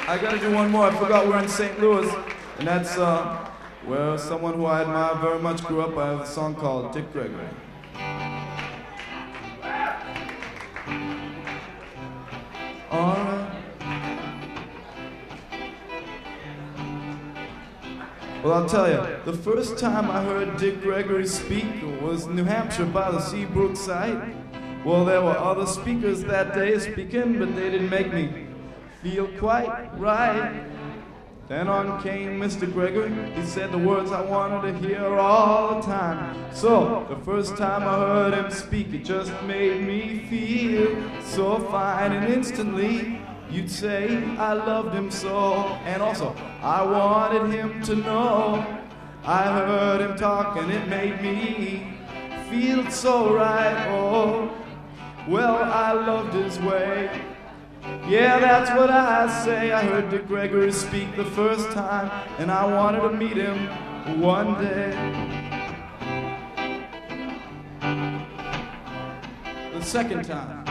I gotta do one more. I forgot we're in St. Louis, and that's where someone who I admire very much grew up. I have a song called Dick Gregory. All right. Well, I'll tell you, the first time I heard Dick Gregory speak was in New Hampshire by the Seabrook site. Well, there were other speakers that day speaking, but they didn't make me feel quite right. Then on came Mr. Gregory. He said the words I wanted to hear all the time. So, the first time I heard him speak, it just made me feel so fine. And instantly, you'd say I loved him so. And also, I wanted him to know. I heard him talk and it made me feel so right. Oh, well, I loved his way. Yeah, that's what I say. I heard Dick Gregory speak the first time, and I wanted to meet him one day. The second time.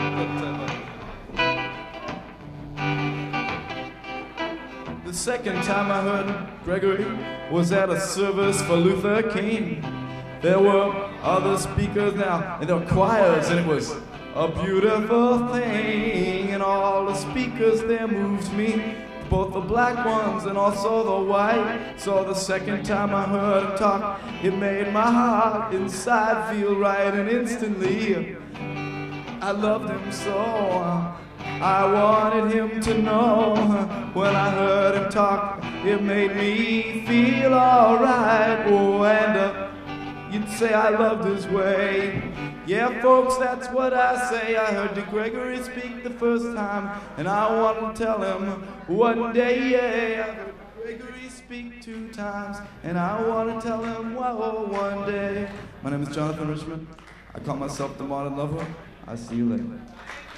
The second time I heard Gregory was at a service for Luther King. There were other speakers now, and there were choirs, and it was a beautiful thing, and all the speakers there moved me, both the black ones and also the white. So the second time I heard him talk, it made my heart inside feel right, and instantly I loved him so. I wanted him to know. When I heard him talk, it made me feel alright. Oh, and you'd say I loved his way. Yeah, folks, that's what I say. I heard Dick Gregory speak the first time, and I want to tell him one day, yeah. I heard Gregory speak 2 times, and I want to tell him, whoa, one day. My name is Jonathan Richman. I call myself the Modern Lover. I'll see you later.